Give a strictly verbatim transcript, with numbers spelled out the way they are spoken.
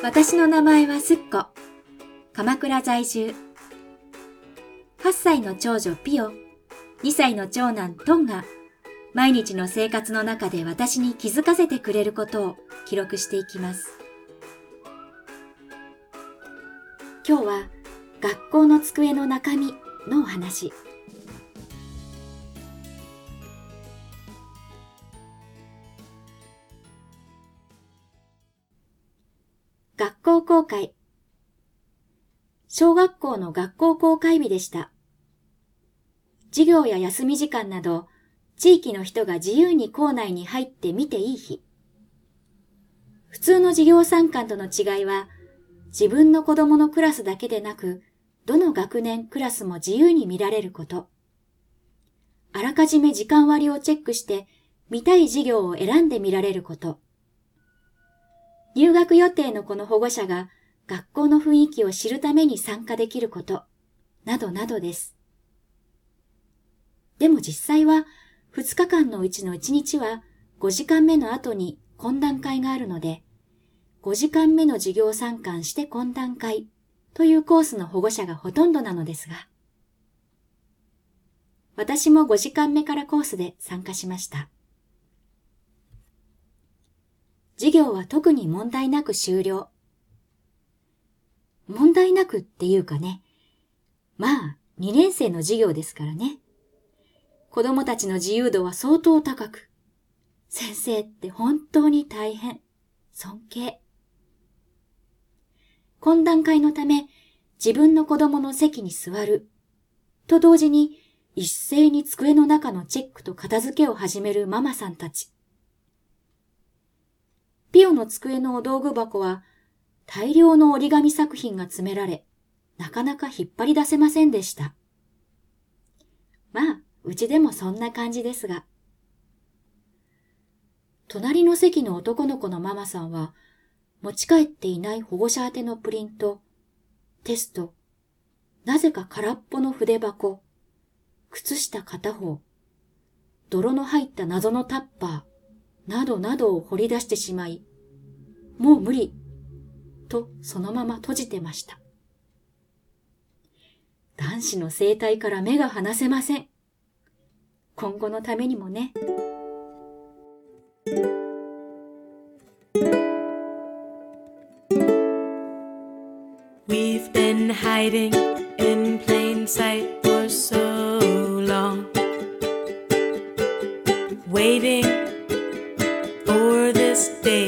私の名前はすっこ。鎌倉在住。はっさいの長女ピオ、にさいの長男トンが、毎日の生活の中で私に気づかせてくれることを記録していきます。今日は学校の机の中身のお話。学校公開。小学校の学校公開日でした。授業や休み時間など、地域の人が自由に校内に入って見ていい日。普通の授業参観との違いは、自分の子供のクラスだけでなく、どの学年クラスも自由に見られること。あらかじめ時間割をチェックして、見たい授業を選んで見られること。入学予定の子の保護者が学校の雰囲気を知るために参加できること、などなどです。でも実際はふつかかんのうちのいちにちはごじかんめの後に懇談会があるので、ごじかんめの授業参観して懇談会というコースの保護者がほとんどなのですが、私もごじかんめからコースで参加しました。授業は特に問題なく終了。問題なくっていうかね、まあにねんせいの授業ですからね。子供たちの自由度は相当高く、先生って本当に大変、尊敬。懇談会のため自分の子供の席に座ると同時に一斉に机の中のチェックと片付けを始めるママさんたち。ピオの机のお道具箱は大量の折り紙作品が詰められ、なかなか引っ張り出せませんでした。まあ、うちでもそんな感じですが。隣の席の男の子のママさんは、持ち帰っていない保護者宛てのプリント、テスト、なぜか空っぽの筆箱、靴下片方、泥の入った謎のタッパー、などなどを掘り出してしまい、もう無理、とそのまま閉じてました。男子の生態から目が離せません。今後のためにもね。 We've been hiding in plain sight for so long, waiting for this day